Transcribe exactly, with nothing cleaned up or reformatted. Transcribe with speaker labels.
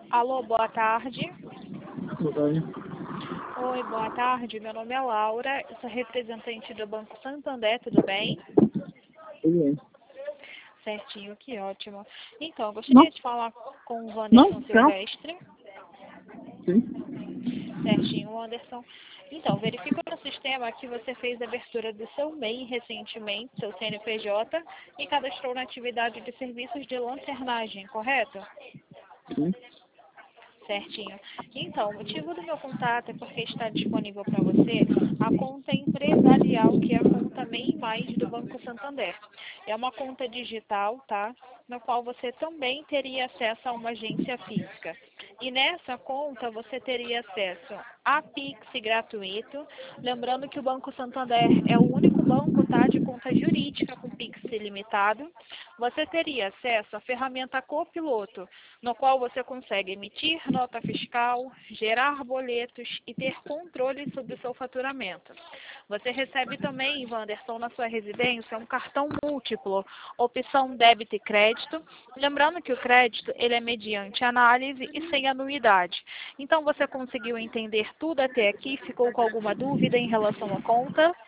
Speaker 1: Alô, boa tarde.
Speaker 2: Boa tarde.
Speaker 1: Oi, boa tarde. Meu nome é Laura, eu sou representante do Banco Santander, tudo bem?
Speaker 2: Tudo bem.
Speaker 1: Certinho, que ótimo. Então, eu
Speaker 2: Não?
Speaker 1: gostaria de falar com o
Speaker 2: Não?
Speaker 1: Wanderson
Speaker 2: Não?
Speaker 1: Silvestre.
Speaker 2: Sim.
Speaker 1: Certinho, Wanderson. Então, verifico no sistema que você fez a abertura do seu M E I recentemente, seu C N P J, e cadastrou na atividade de serviços de lanternagem, correto?
Speaker 2: Sim.
Speaker 1: Certinho. Então, o motivo do meu contato é porque está disponível para você a conta empresarial, que é a conta M E I Mais do Banco Santander. É uma conta digital, tá? Na qual você também teria acesso a uma agência física. E nessa conta você teria acesso a Pix gratuito. Lembrando que o Banco Santander é o único banco, tá, de conta jurídica com Pix ilimitado. Você teria acesso à ferramenta Copiloto, no qual você consegue emitir nota fiscal, gerar boletos e ter controle sobre o seu faturamento. Você recebe também, Wanderson, na sua residência, um cartão múltiplo, opção débito e crédito. Lembrando que o crédito ele é mediante análise e sem anuidade. Então, você conseguiu entender tudo até aqui? Ficou com alguma dúvida em relação à conta?